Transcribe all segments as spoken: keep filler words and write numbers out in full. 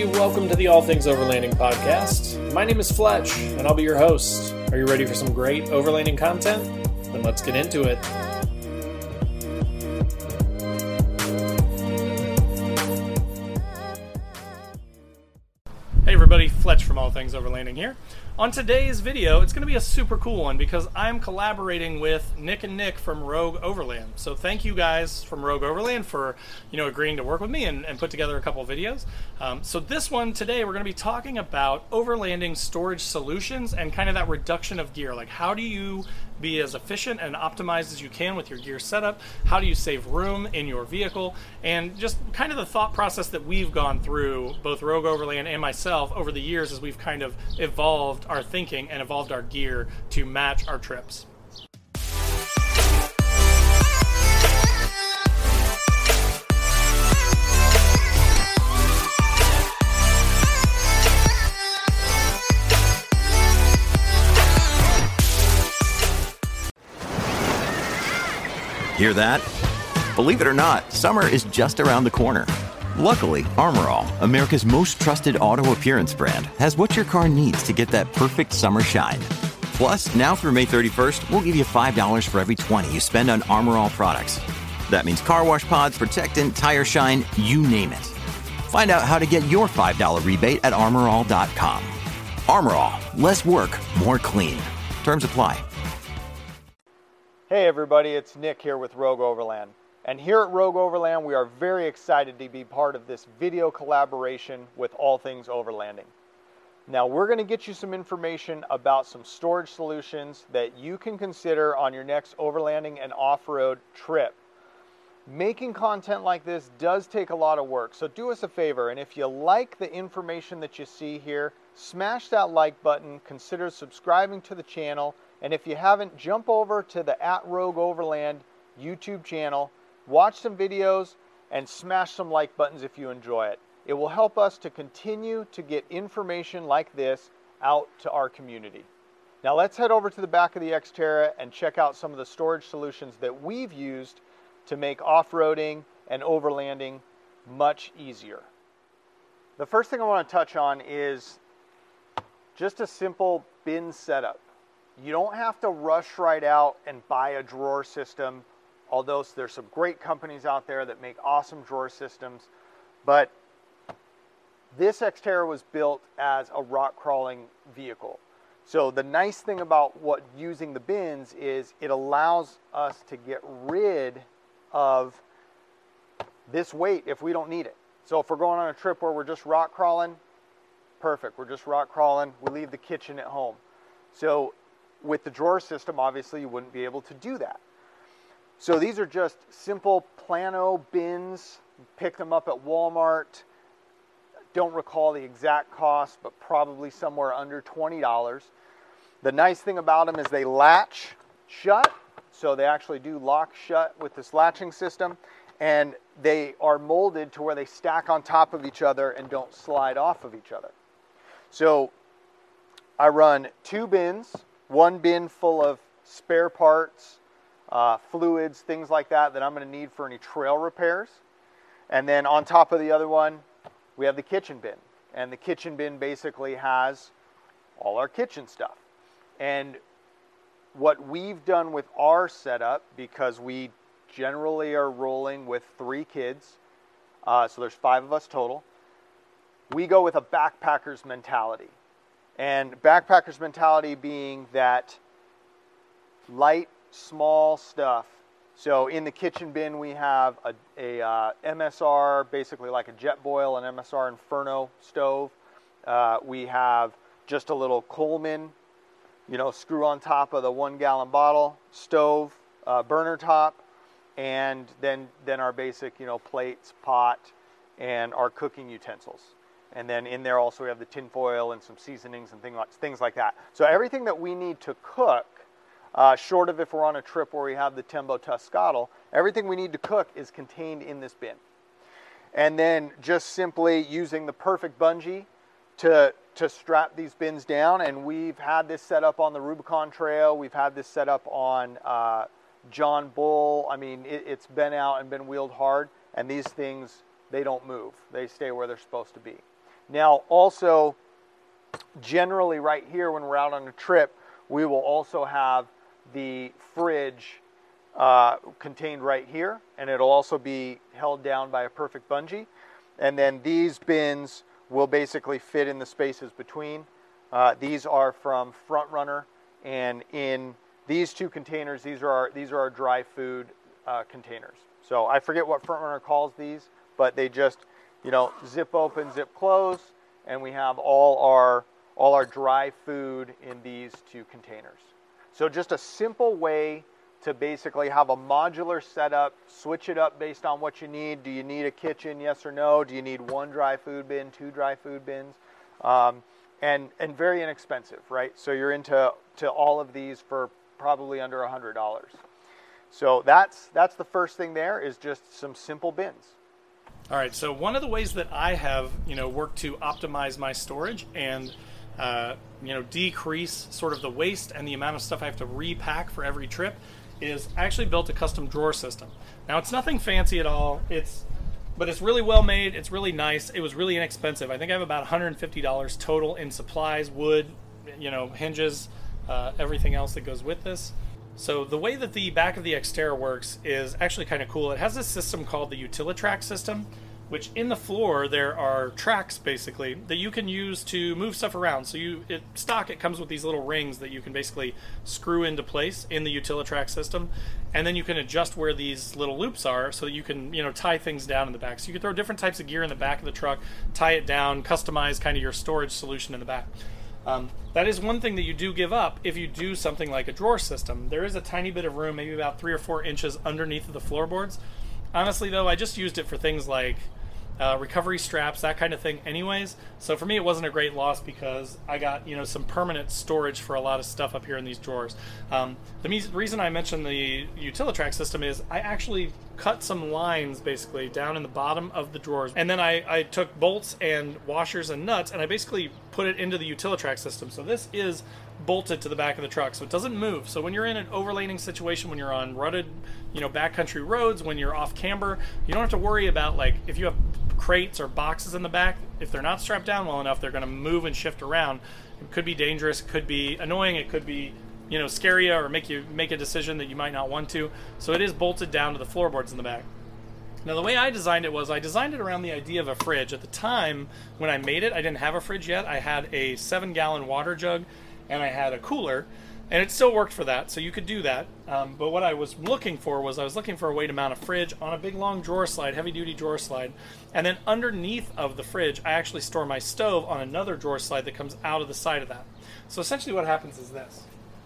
welcome to the All Things Overlanding podcast. My name is Fletch, and I'll be your host. Are you ready for some great overlanding content? Then let's get into it. Hey everybody, Fletch from All Things Overlanding here. On today's video, it's going to be a super cool one because I'm collaborating with Nick and Nick from Rogue Overland. So thank you guys from Rogue Overland for, you know, agreeing to work with me and, and put together a couple of videos. Um, so this one today, we're going to be talking about overlanding storage solutions and kind of that reduction of gear. Like, how do you be as efficient and optimized as you can with your gear setup? How do you save room in your vehicle? And just kind of the thought process that we've gone through, both Rogue Overland and myself, over the years as we've kind of evolved our thinking and evolved our gear to match our trips. Hear that? Believe it or not, summer is just around the corner. Luckily, Armor All, America's most trusted auto appearance brand, has what your car needs to get that perfect summer shine. Plus, now through May thirty-first, we'll give you five dollars for every twenty you spend on Armor All products. That means car wash pods, protectant, tire shine, you name it. Find out how to get your five dollars rebate at armor all dot com. Armor All, less work, more clean. Terms apply. Hey everybody, it's Nick here with Rogue Overland. And here at Rogue Overland, we are very excited to be part of this video collaboration with All Things Overlanding. Now, we're going to get you some information about some storage solutions that you can consider on your next overlanding and off-road trip. Making content like this does take a lot of work, so do us a favor, and if you like the information that you see here, smash that like button, consider subscribing to the channel, and if you haven't, jump over to the at Rogue Overland YouTube channel, watch some videos, and smash some like buttons if you enjoy it. It will help us to continue to get information like this out to our community. Now let's head over to the back of the Xterra and check out some of the storage solutions that we've used to make off-roading and overlanding much easier. The first thing I want to touch on is just a simple bin setup. You don't have to rush right out and buy a drawer system, although there's some great companies out there that make awesome drawer systems. But this Xterra was built as a rock crawling vehicle. So the nice thing about what using the bins is it allows us to get rid of this weight if we don't need it. So if we're going on a trip where we're just rock crawling, perfect, we're just rock crawling, we leave the kitchen at home. So with the drawer system, obviously you wouldn't be able to do that. So these are just simple Plano bins. Pick them up at Walmart. Don't recall the exact cost, but probably somewhere under twenty dollars. The nice thing about them is they latch shut. So they actually do lock shut with this latching system. And they are molded to where they stack on top of each other and don't slide off of each other. So I run two bins. One bin full of spare parts, uh, fluids, things like that that I'm going to need for any trail repairs. And then on top of the other one, we have the kitchen bin. And the kitchen bin basically has all our kitchen stuff. And what we've done with our setup, because we generally are rolling with three kids, uh, so there's five of us total, we go with a backpacker's mentality. And backpacker's mentality being that light, small stuff. So in the kitchen bin we have a, a uh, M S R, basically like a Jetboil, an M S R Inferno stove. Uh, we have just a little Coleman, you know, screw on top of the one gallon bottle, stove, uh, burner top, and then, then our basic, you know, plates, pot, and our cooking utensils. And then in there also we have the tin foil and some seasonings and things like, things like that. So everything that we need to cook, uh, short of if we're on a trip where we have the Tembo Tuscadel, everything we need to cook is contained in this bin. And then just simply using the perfect bungee to, to strap these bins down. And we've had this set up on the Rubicon Trail. We've had this set up on uh, John Bull. I mean, it, it's been out and been wheeled hard. And these things, they don't move. They stay where they're supposed to be. Now also, generally right here when we're out on a trip, we will also have the fridge uh, contained right here, and it'll also be held down by a perfect bungee. And then these bins will basically fit in the spaces between. Uh, these are from Front Runner, and in these two containers, these are our, these are our dry food uh, containers. So I forget what Front Runner calls these, but they just, you know, zip open, zip close, and we have all our all our dry food in these two containers. So just a simple way to basically have a modular setup, switch it up based on what you need. Do you need a kitchen, yes or no? Do you need one dry food bin, two dry food bins? Um, and, and very inexpensive, right? So you're into to all of these for probably under one hundred dollars. So that's, that's the first thing there, is just some simple bins. All right, so one of the ways that I have, you know, worked to optimize my storage and Uh, you know, decrease sort of the waste and the amount of stuff I have to repack for every trip is I actually built a custom drawer system. Now, it's nothing fancy at all. It's, but it's really well made. It's really nice. It was really inexpensive. I think I have about one hundred fifty dollars total in supplies, wood, you know, hinges, uh, everything else that goes with this. So the way that the back of the Xterra works is actually kind of cool. It has this system called the Utilitrack system, which in the floor there are tracks basically that you can use to move stuff around. So you, it, stock, it comes with these little rings that you can basically screw into place in the Utilitrack system, and then you can adjust where these little loops are so that you can, you know, tie things down in the back. So you can throw different types of gear in the back of the truck, tie it down, customize kind of your storage solution in the back. Um, that is one thing that you do give up if you do something like a drawer system. There is a tiny bit of room, maybe about three or four inches underneath of the floorboards. Honestly though, I just used it for things like Uh, recovery straps, that kind of thing anyways. So for me it wasn't a great loss because I got, you know, some permanent storage for a lot of stuff up here in these drawers. Um, the me reason I mentioned the Utilitrack system is I actually cut some lines basically down in the bottom of the drawers, and then I, I took bolts and washers and nuts and I basically put it into the Utilitrack system. So this is bolted to the back of the truck, so it doesn't move. So when you're in an overlanding situation, when you're on rutted, you know, backcountry roads, when you're off camber, you don't have to worry about, like, if you have crates or boxes in the back, if they're not strapped down well enough, they're going to move and shift around. It could be dangerous, it could be annoying, it could be, you know, scare you or make you make a decision that you might not want to. So it is bolted down to the floorboards in the back. Now the way I designed it was I designed it around the idea of a fridge. At the time when I made it, I didn't have a fridge yet. I had a seven gallon water jug and I had a cooler, and it still worked for that, so you could do that. Um, but what I was looking for was I was looking for a way to mount a fridge on a big long drawer slide, heavy duty drawer slide, and then underneath of the fridge I actually store my stove on another drawer slide that comes out of the side of that. So essentially what happens is this.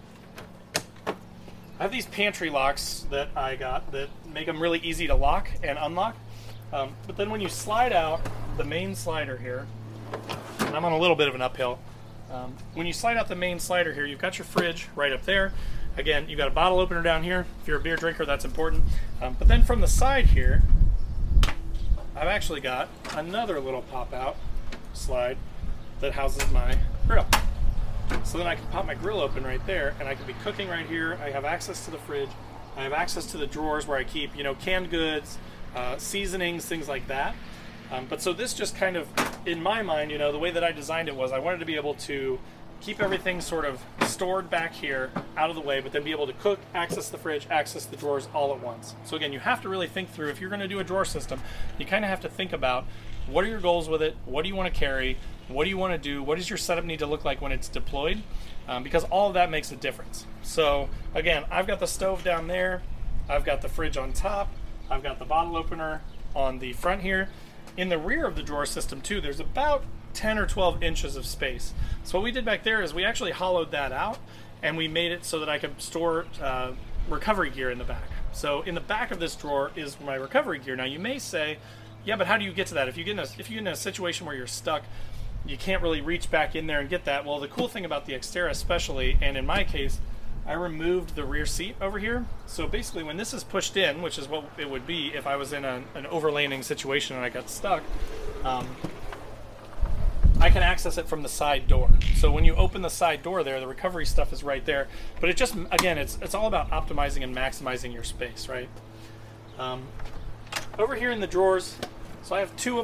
I have these pantry locks that I got that make them really easy to lock and unlock, um, but then when you slide out the main slider here, and I'm on a little bit of an uphill, Um, when you slide out the main slider here, you've got your fridge right up there. Again, you've got a bottle opener down here. If you're a beer drinker, that's important. Um, but then from the side here, I've actually got another little pop-out slide that houses my grill. So then I can pop my grill open right there, and I can be cooking right here. I have access to the fridge. I have access to the drawers where I keep, you know, canned goods, uh, seasonings, things like that. Um, but so this just kind of, in my mind, you know, the way that I designed it was I wanted to be able to keep everything sort of stored back here, out of the way, but then be able to cook, access the fridge, access the drawers all at once. So again, you have to really think through, if you're going to do a drawer system, you kind of have to think about what are your goals with it, what do you want to carry, what do you want to do, what does your setup need to look like when it's deployed, um, because all of that makes a difference. So again, I've got the stove down there, I've got the fridge on top, I've got the bottle opener on the front here. In the rear of the drawer system too, there's about ten or twelve inches of space. So what we did back there is we actually hollowed that out and we made it so that I could store uh, recovery gear in the back. So in the back of this drawer is my recovery gear. Now you may say, yeah, but how do you get to that? If you get in a, if you get in a situation where you're stuck, you can't really reach back in there and get that. Well, the cool thing about the Xterra especially, and in my case, I removed the rear seat over here. So basically when this is pushed in, which is what it would be if I was in a, an overlanding situation and I got stuck, um, I can access it from the side door. So when you open the side door there, the recovery stuff is right there. But it just, again, it's, it's all about optimizing and maximizing your space, right? Um, over here in the drawers, so I have two of them.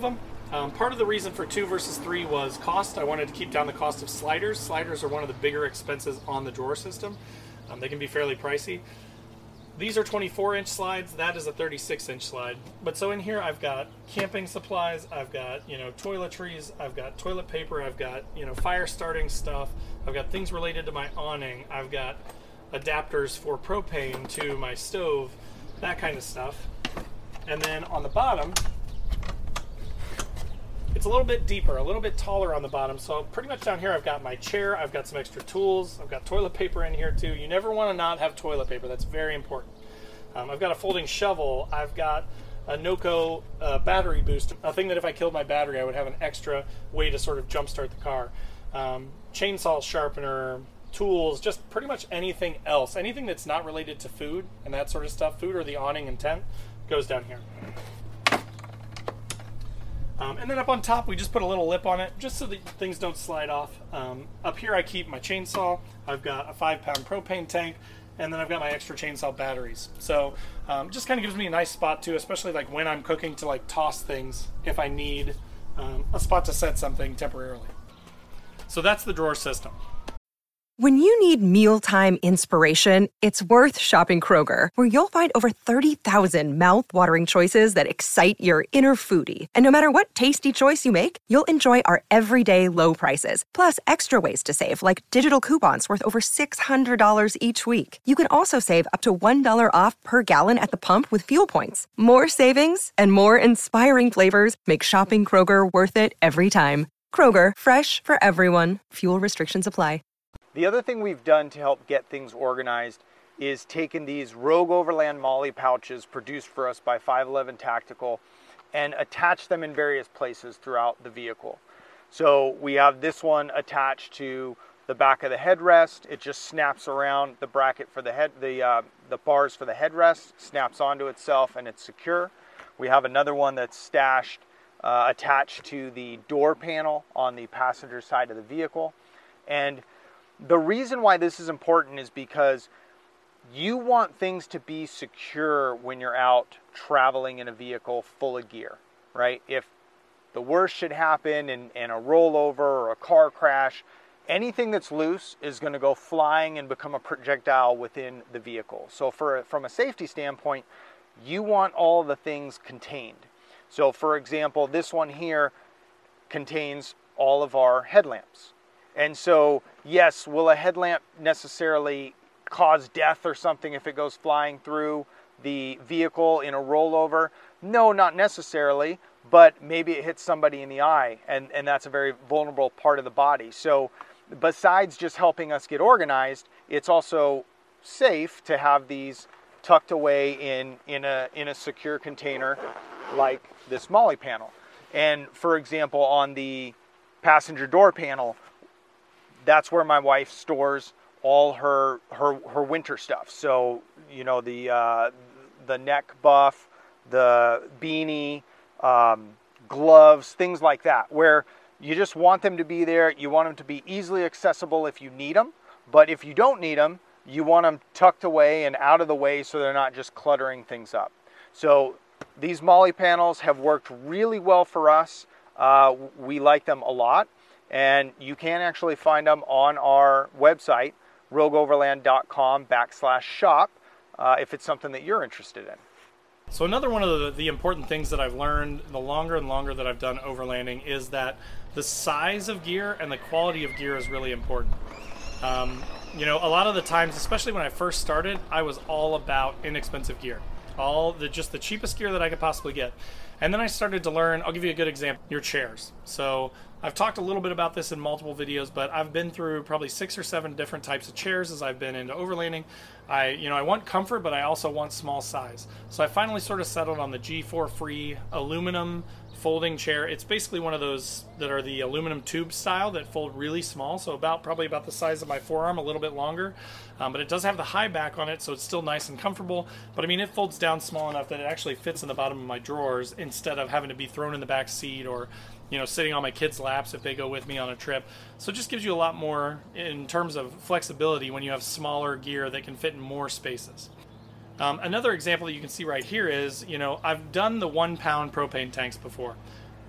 Um, part of the reason for two versus three was cost. I wanted to keep down the cost of sliders. Sliders are one of the bigger expenses on the drawer system. Um, they can be fairly pricey. These are twenty-four inch slides. That is a thirty-six inch slide. But so in here I've got camping supplies, I've got, you know, toiletries, I've got toilet paper, I've got, you know, fire starting stuff, I've got things related to my awning, I've got adapters for propane to my stove, that kind of stuff. And then on the bottom, it's a little bit deeper, a little bit taller on the bottom. So pretty much down here I've got my chair, I've got some extra tools, I've got toilet paper in here too. You never want to not have toilet paper, that's very important. Um, I've got a folding shovel, I've got a Noco uh, battery boost, a thing that if I killed my battery I would have an extra way to sort of jumpstart the car. Um, chainsaw sharpener, tools, just pretty much anything else. Anything that's not related to food and that sort of stuff, food or the awning and tent, goes down here. Um, and then up on top, we just put a little lip on it, just so that things don't slide off. Um, up here, I keep my chainsaw. I've got a five pound propane tank, and then I've got my extra chainsaw batteries. So um, just kind of gives me a nice spot too, especially like when I'm cooking, to like toss things if I need um, a spot to set something temporarily. So that's the drawer system. When you need mealtime inspiration, it's worth shopping Kroger, where you'll find over thirty thousand mouth-watering choices that excite your inner foodie. And no matter what tasty choice you make, you'll enjoy our everyday low prices, plus extra ways to save, like digital coupons worth over six hundred dollars each week. You can also save up to one dollar off per gallon at the pump with fuel points. More savings and more inspiring flavors make shopping Kroger worth it every time. Kroger, fresh for everyone. Fuel restrictions apply. The other thing we've done to help get things organized is taken these Rogue Overland MOLLE pouches produced for us by five eleven Tactical and attached them in various places throughout the vehicle. So we have this one attached to the back of the headrest. It just snaps around the bracket for the head, the, uh, the bars for the headrest, snaps onto itself, and it's secure. We have another one that's stashed, uh, attached to the door panel on the passenger side of the vehicle. And the reason why this is important is because you want things to be secure when you're out traveling in a vehicle full of gear, right? If the worst should happen and, and a rollover or a car crash, anything that's loose is going to go flying and become a projectile within the vehicle. So for, from a safety standpoint, you want all the things contained. So for example, this one here contains all of our headlamps. And so, yes, will a headlamp necessarily cause death or something if it goes flying through the vehicle in a rollover? No, not necessarily, but maybe it hits somebody in the eye, and, and that's a very vulnerable part of the body. So besides just helping us get organized, it's also safe to have these tucked away in, in, a, in a secure container like this MOLLE panel. And for example, on the passenger door panel, that's where my wife stores all her her her winter stuff. So, you know, the uh, the neck buff, the beanie, um, gloves, things like that, where you just want them to be there. You want them to be easily accessible if you need them. But if you don't need them, you want them tucked away and out of the way so they're not just cluttering things up. So these MOLLE panels have worked really well for us. Uh, we like them a lot. And you can actually find them on our website, rogueoverland.com backslash shop, uh, if it's something that you're interested in. So another one of the, the important things that I've learned the longer and longer that I've done overlanding is that the size of gear and the quality of gear is really important. Um, you know, a lot of the times, especially when I first started, I was all about inexpensive gear. All the just the cheapest gear that I could possibly get. And then I started to learn, I'll give you a good example, your chairs. So I've talked a little bit about this in multiple videos, but I've been through probably six or seven different types of chairs as I've been into overlanding. I, you know, I want comfort, but I also want small size. So I finally sort of settled on the G four Free aluminum folding chair. It's basically one of those that are the aluminum tube style that fold really small, so about probably about the size of my forearm, a little bit longer. Um, but it does have the high back on it, so it's still nice and comfortable. But I mean, it folds down small enough that it actually fits in the bottom of my drawers instead of having to be thrown in the back seat or, you know, sitting on my kids' laps if they go with me on a trip. So it just gives you a lot more in terms of flexibility when you have smaller gear that can fit in more spaces. Um, another example that you can see right here is, you know, I've done the one pound propane tanks before.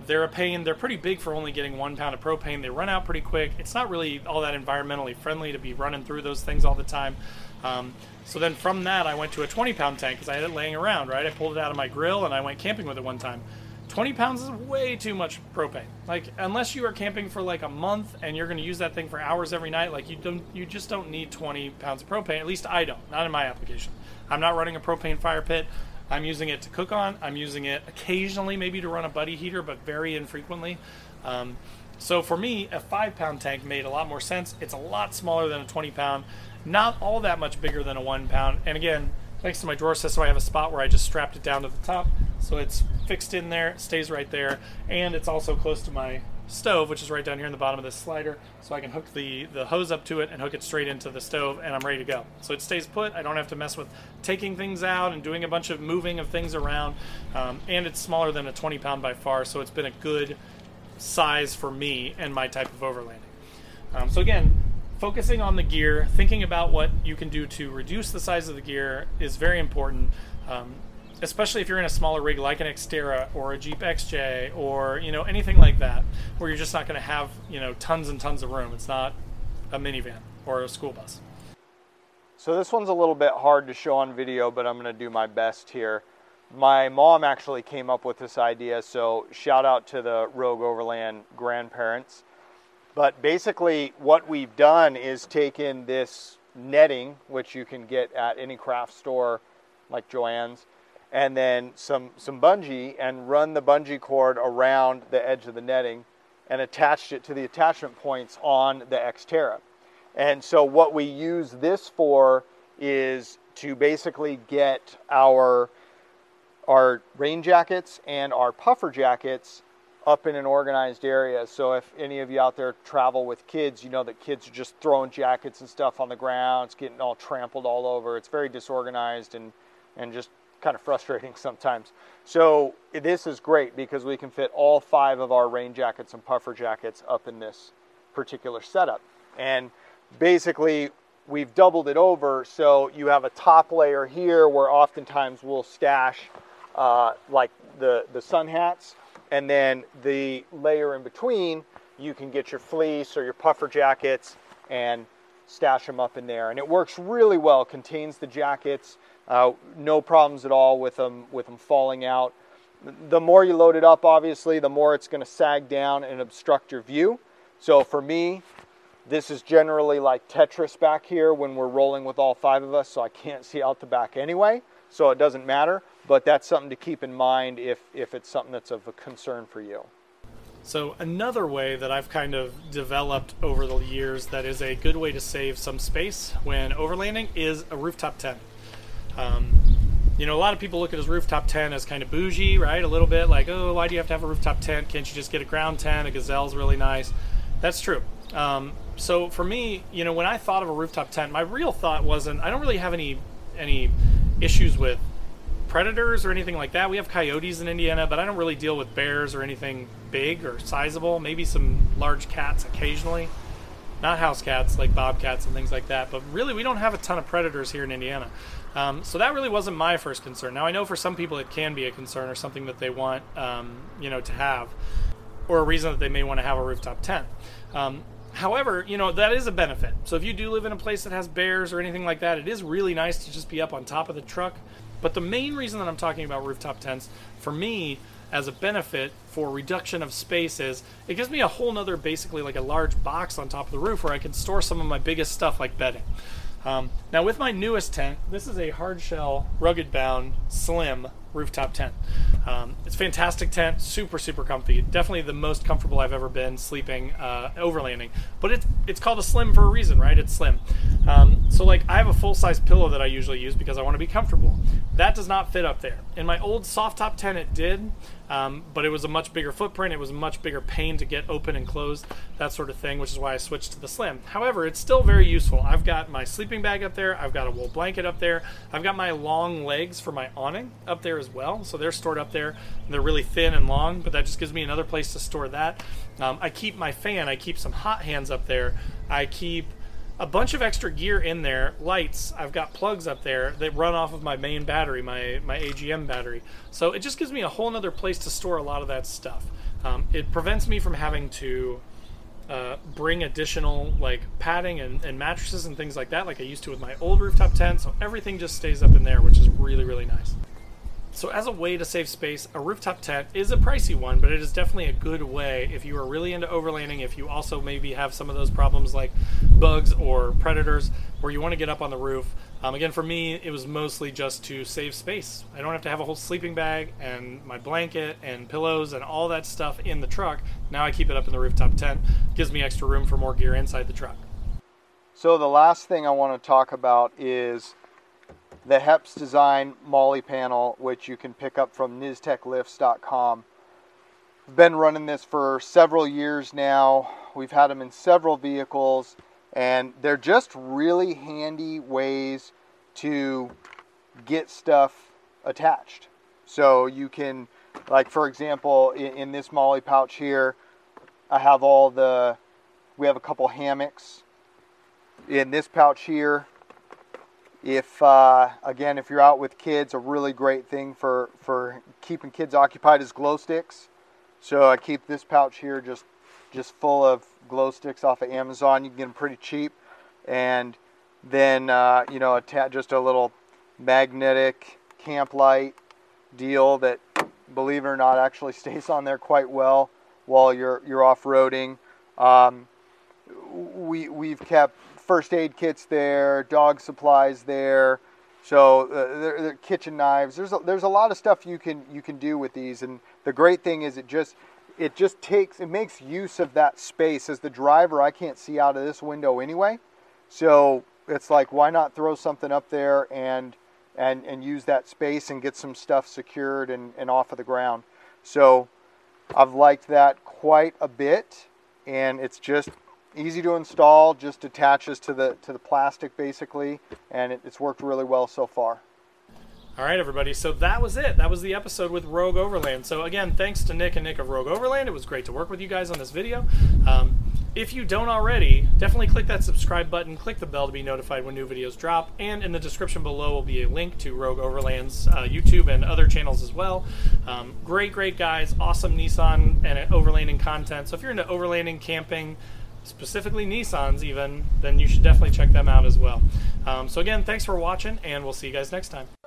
they're a pain. They're pretty big for only getting one pound of propane. They run out pretty quick. It's not really all that environmentally friendly to be running through those things all the time. Um, so then from that, I went to a twenty pound tank because I had it laying around, right? I pulled it out of my grill and I went camping with it one time. twenty pounds is way too much propane. Like, unless you are camping for like a month and you're going to use that thing for hours every night, like you don't, you just don't need twenty pounds of propane. At least I don't, not in my application. I'm not running a propane fire pit. I'm using it to cook on. I'm using it occasionally maybe to run a buddy heater, but very infrequently. Um, so for me, a five pound tank made a lot more sense. It's a lot smaller than a twenty pound, not all that much bigger than a one pound. And again, thanks to my drawer system, I have a spot where I just strapped it down to the top. So it's fixed in there, it stays right there. And it's also close to my stove, which is right down here in the bottom of this slider. So I can hook the, the hose up to it and hook it straight into the stove, and I'm ready to go. So it stays put. I don't have to mess with taking things out and doing a bunch of moving of things around. Um, and it's smaller than a twenty pound by far, so it's been a good size for me and my type of overlanding. Um, so again, focusing on the gear, thinking about what you can do to reduce the size of the gear is very important, um, especially if you're in a smaller rig like an Xterra or a Jeep X J or, you know, anything like that, where you're just not going to have, you know, tons and tons of room. It's not a minivan or a school bus. So this one's a little bit hard to show on video, but I'm going to do my best here. My mom actually came up with this idea, so shout out to the Rogue Overland grandparents. But basically what we've done is taken this netting, which you can get at any craft store like Joann's, and then some, some bungee, and run the bungee cord around the edge of the netting and attached it to the attachment points on the Xterra. And so what we use this for is to basically get our, our rain jackets and our puffer jackets up in an organized area. So if any of you out there travel with kids, you know that kids are just throwing jackets and stuff on the ground. It's getting all trampled all over. It's very disorganized and, and just kind of frustrating sometimes. So this is great because we can fit all five of our rain jackets and puffer jackets up in this particular setup. And basically we've doubled it over, so you have a top layer here where oftentimes we'll stash uh, like the, the sun hats, and then the layer in between you can get your fleece or your puffer jackets and stash them up in there. And it works really well, contains the jackets. Uh, no problems at all with them, with them falling out. The more you load it up, obviously, the more it's going to sag down and obstruct your view. So for me, this is generally like Tetris back here when we're rolling with all five of us, so I can't see out the back anyway, so it doesn't matter. But that's something to keep in mind if, if it's something that's of a concern for you. So another way that I've kind of developed over the years that is a good way to save some space when overlanding is a rooftop tent. Um, you know, a lot of people look at his rooftop tent as kind of bougie, right? A little bit like, oh, why do you have to have a rooftop tent? Can't you just get a ground tent? A Gazelle's really nice. That's true. Um, so for me, you know, when I thought of a rooftop tent, my real thought wasn't, I don't really have any any issues with predators or anything like that. We have coyotes in Indiana, but I don't really deal with bears or anything big or sizable. Maybe some large cats occasionally. Not house cats like bobcats and things like that, but really we don't have a ton of predators here in Indiana. Um, so that really wasn't my first concern. Now I know for some people it can be a concern or something that they want, um, you know, to have, or a reason that they may want to have a rooftop tent. Um, however, you know, that is a benefit. So if you do live in a place that has bears or anything like that, it is really nice to just be up on top of the truck. But the main reason that I'm talking about rooftop tents, for me, as a benefit for reduction of space is it gives me a whole nother, basically like a large box on top of the roof where I can store some of my biggest stuff like bedding. Um, now with my newest tent, this is a hard shell, rugged bound, slim rooftop tent. Um, it's a fantastic tent, super, super comfy. Definitely the most comfortable I've ever been sleeping, uh, overlanding. But it's, it's called a slim for a reason, right? It's slim. Um, so like I have a full-size pillow that I usually use because I want to be comfortable. That does not fit up there. In my old soft top tent it did, um, but it was a much bigger footprint. It was a much bigger pain to get open and closed, that sort of thing, which is why I switched to the slim. However, it's still very useful. I've got my sleeping bag up there. I've got a wool blanket up there. I've got my long legs for my awning up there as well. So they're stored up there. They're really thin and long, but that just gives me another place to store that. Um, I keep my fan. I keep some hot hands up there. I keep a bunch of extra gear in there, lights. I've got plugs up there that run off of my main battery, my, my A G M battery. So it just gives me a whole nother place to store a lot of that stuff. Um, it prevents me from having to uh, bring additional like padding and, and mattresses and things like that like I used to with my old rooftop tent, so everything just stays up in there, which is really, really nice. So as a way to save space, a rooftop tent is a pricey one, but it is definitely a good way if you are really into overlanding, if you also maybe have some of those problems like bugs or predators where you want to get up on the roof. Um, again, for me, it was mostly just to save space. I don't have to have a whole sleeping bag and my blanket and pillows and all that stuff in the truck. Now I keep it up in the rooftop tent. It gives me extra room for more gear inside the truck. So the last thing I want to talk about is the Heps Design Molly panel, which you can pick up from niztec lifts dot com. I've been running this for several years now. We've had them in several vehicles, and they're just really handy ways to get stuff attached. So you can, like for example, in, in this Molly pouch here, I have all the, we have a couple hammocks. In this pouch here, If, uh, again, if you're out with kids, a really great thing for, for keeping kids occupied is glow sticks. So I keep this pouch here just, just full of glow sticks off of Amazon. You can get them pretty cheap. And then, uh, you know, attach just a little magnetic camp light deal that, believe it or not, actually stays on there quite well while you're, you're off-roading. Um, we, we've kept first aid kits there, dog supplies there, so uh, they're, they're kitchen knives. There's a, there's a lot of stuff you can you can do with these, and the great thing is it just it just takes it makes use of that space. As the driver, I can't see out of this window anyway, so it's like, why not throw something up there and and and use that space and get some stuff secured and, and off of the ground. So I've liked that quite a bit, and it's just easy to install, just attaches to the to the plastic basically, and it, it's worked really well so far. All right, everybody, so that was it. That was the episode with Rogue Overland. So again, thanks to Nick and Nick of Rogue Overland. It was great to work with you guys on this video. Um, if you don't already, definitely click that subscribe button, click the bell to be notified when new videos drop, and in the description below will be a link to Rogue Overland's uh, YouTube and other channels as well. Um, great, great guys, awesome Nissan and overlanding content. So if you're into overlanding, camping, specifically Nissans even, then you should definitely check them out as well. Um, so again, thanks for watching, and we'll see you guys next time.